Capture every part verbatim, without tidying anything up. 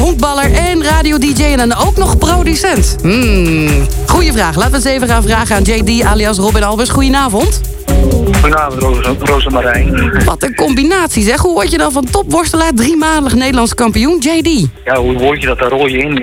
honkballer en radio-d j en dan ook nog producent. Hmm, goeie vraag. Laten we eens even gaan vragen aan J D alias Robin Albers. Goedenavond. Goedenavond, Rosa, Rosa Marijn. Wat een combinatie, zeg. Hoe word je dan van topworstelaar driemalig Nederlands kampioen, J D? Ja, hoe word je dat? Daar rol je in.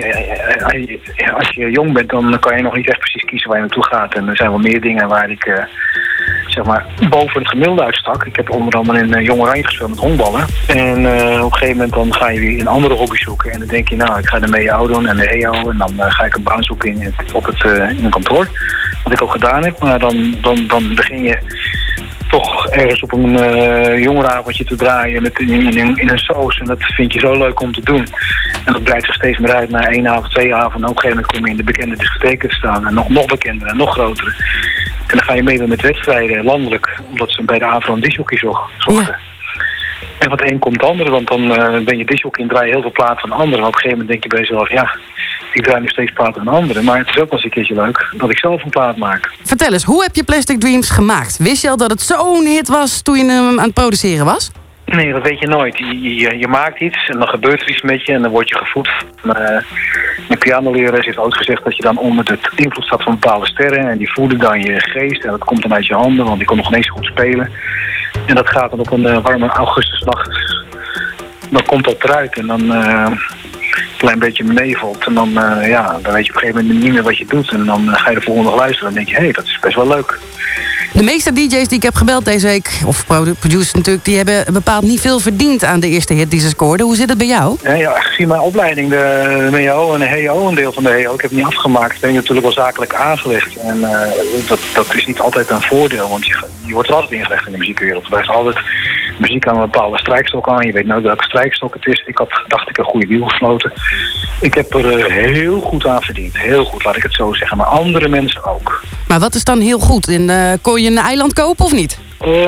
Als je jong bent, dan kan je nog niet echt precies kiezen waar je naartoe gaat. En er zijn wel meer dingen waar ik, uh, zeg maar, boven het gemiddelde uitstak. Ik heb onder andere in uh, Jong Oranje gespeeld met honkballen. En uh, op een gegeven moment dan ga je weer een andere hobby zoeken. En dan denk je, nou, ik ga de M E O doen en de E O. En dan uh, ga ik een baan zoeken in, op het, uh, in een kantoor. Wat ik ook gedaan heb. Maar dan, dan, dan begin je toch ergens op een uh, jongerenavondje te draaien met in, in, in een saus. En dat vind je zo leuk om te doen. En dat breidt zich steeds meer uit naar één avond, twee avonden. En op een gegeven moment kom je in de bekende discotheken te staan. En nog, nog bekender en nog grotere. En dan ga je meedoen met wedstrijden, landelijk. Omdat ze bij de Avro een discjockey zochten. Ja. En van het een komt het andere. Want dan uh, ben je discjockey en draai je heel veel platen van anderen. En op een gegeven moment denk je bij jezelf, ja, ik draai nu steeds platen van anderen. Maar het is ook wel eens een keertje leuk dat ik zelf een plaat maak. Vertel eens, hoe heb je Plastic Dreams gemaakt? Wist je al dat het zo'n hit was toen je hem aan het produceren was? Nee, dat weet je nooit. Je, je, je maakt iets en dan gebeurt er iets met je en dan word je gevoed. Uh, mijn pianolerares heeft ooit gezegd dat je dan onder de invloed staat van bepaalde sterren. En die voeden dan je geest en dat komt dan uit je handen, want die kon nog ineens goed spelen. En dat gaat dan op een uh, warme augustusnacht. Dan komt dat eruit en dan uh, een klein beetje beneveld. En dan, uh, ja, dan weet je op een gegeven moment niet meer wat je doet. En dan uh, ga je de volgende dag luisteren en dan denk je, hé, hey, dat is best wel leut. De meeste d j's die ik heb gebeld deze week, of producers natuurlijk, die hebben bepaald niet veel verdiend aan de eerste hit die ze scoorden. Hoe zit het bij jou? Ja, ja, gezien mijn opleiding, de M E O en de H E O, een deel van de H E O, ik heb het niet afgemaakt, ben je natuurlijk wel zakelijk aangelegd. En uh, dat, dat is niet altijd een voordeel, want je, je wordt er altijd ingelegd in de muziekwereld. Er blijft altijd muziek aan een bepaalde strijkstok aan, je weet nooit welke strijkstok het is. Ik had, dacht ik, een goede deal gesloten. Ik heb er uh, heel goed aan verdiend, heel goed, laat ik het zo zeggen, maar andere mensen ook. Maar wat is dan heel goed? In, uh, kon je een eiland kopen of niet?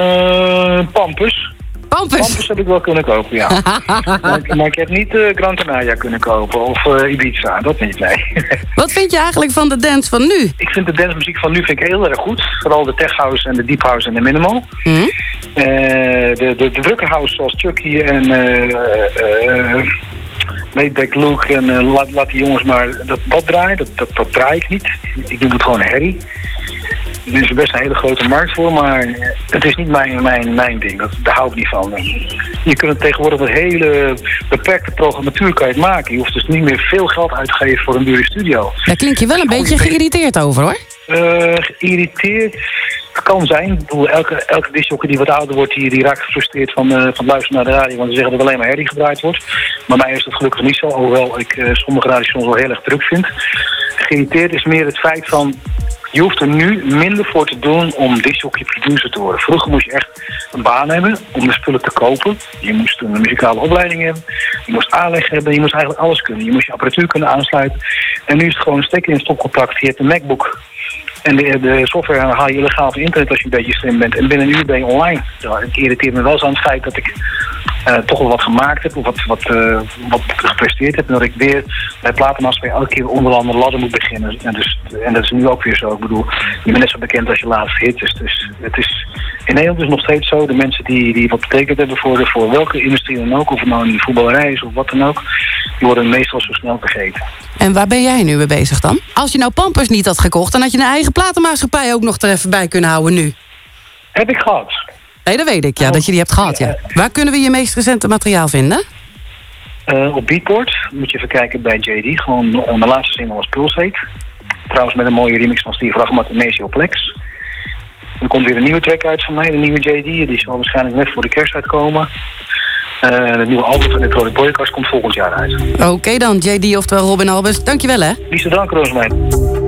Uh, Pampus. Pampus? Pampus heb ik wel kunnen kopen, ja. maar, maar ik heb niet uh, Gran Canaria kunnen kopen of uh, Ibiza, dat niet, nee. Wat vind je eigenlijk van de dance van nu? Ik vind de dancemuziek van nu vind ik heel erg goed. Vooral de tech house en de deep house en de minimal. Mm-hmm. uh, de, de, de drukke house zoals Chucky en uh, uh, Laidback Luke en uh, laat, laat die jongens maar dat, dat draaien. Dat, dat, dat draai ik niet. Ik doe het gewoon herrie. Er is best een hele grote markt voor, maar het is niet mijn, mijn, mijn ding. Dat, daar hou ik niet van. Je kunt het tegenwoordig met hele beperkte programmatuur kan je het maken. Je hoeft dus niet meer veel geld uit te geven voor een dure studio. Daar klink je wel een beetje geïrriteerd over, hoor. Uh, geïrriteerd? Het kan zijn. Ik bedoel, elke, elke discjockey die wat ouder wordt, die, die raakt gefrustreerd van, uh, van luisteren naar de radio. Want ze zeggen dat er alleen maar herrie gedraaid wordt. Maar mij is dat gelukkig niet zo. Hoewel ik uh, sommige radiostations wel heel erg druk vind. Geïrriteerd is meer het feit van, je hoeft er nu minder voor te doen om discjockey producer te worden. Vroeger moest je echt een baan hebben om de spullen te kopen. Je moest een muzikale opleiding hebben. Je moest aanleg hebben. Je moest eigenlijk alles kunnen. Je moest je apparatuur kunnen aansluiten. En nu is het gewoon een stekker in een stopcontact. Je hebt een MacBook. En de, de software haal je legaal van internet als je een beetje slim bent. En binnen een uur ben je online. Ja, het irriteert me wel eens aan het feit dat ik uh, toch wel wat gemaakt heb. Of wat, wat, uh, wat gepresteerd heb. En dat ik weer bij platenmaatschappij elke keer onder de andere ladder moet beginnen. En, dus, en dat is nu ook weer zo. Ik bedoel, je bent net zo bekend als je laatste hit. Dus, dus het is in Nederland is nog steeds zo. De mensen die, die wat betekend hebben voor, de, voor welke industrie dan ook. Of het nou in de voetballerij is of wat dan ook. Die worden meestal zo snel vergeten. En waar ben jij nu mee bezig dan? Als je nou Pampers niet had gekocht, dan had je een eigen platenmaatschappij ook nog er even bij kunnen houden nu. Heb ik gehad. Nee, dat weet ik, ja, dat je die hebt gehad, ja. Waar kunnen we je meest recente materiaal vinden? Uh, op Beatport moet je even kijken bij J D. Gewoon de laatste single was Pulsate. Trouwens met een mooie remix van Steve Rachmat en Maceo Plex. Er komt weer een nieuwe track uit van mij, de nieuwe J D. Die zal waarschijnlijk net voor de kerst uitkomen. Uh, het nieuwe album van Electronic Boycast komt volgend jaar uit. Oké okay, dan, J D oftewel Robin Albers. Dankjewel, hè. Liefste dank, Roosmijn.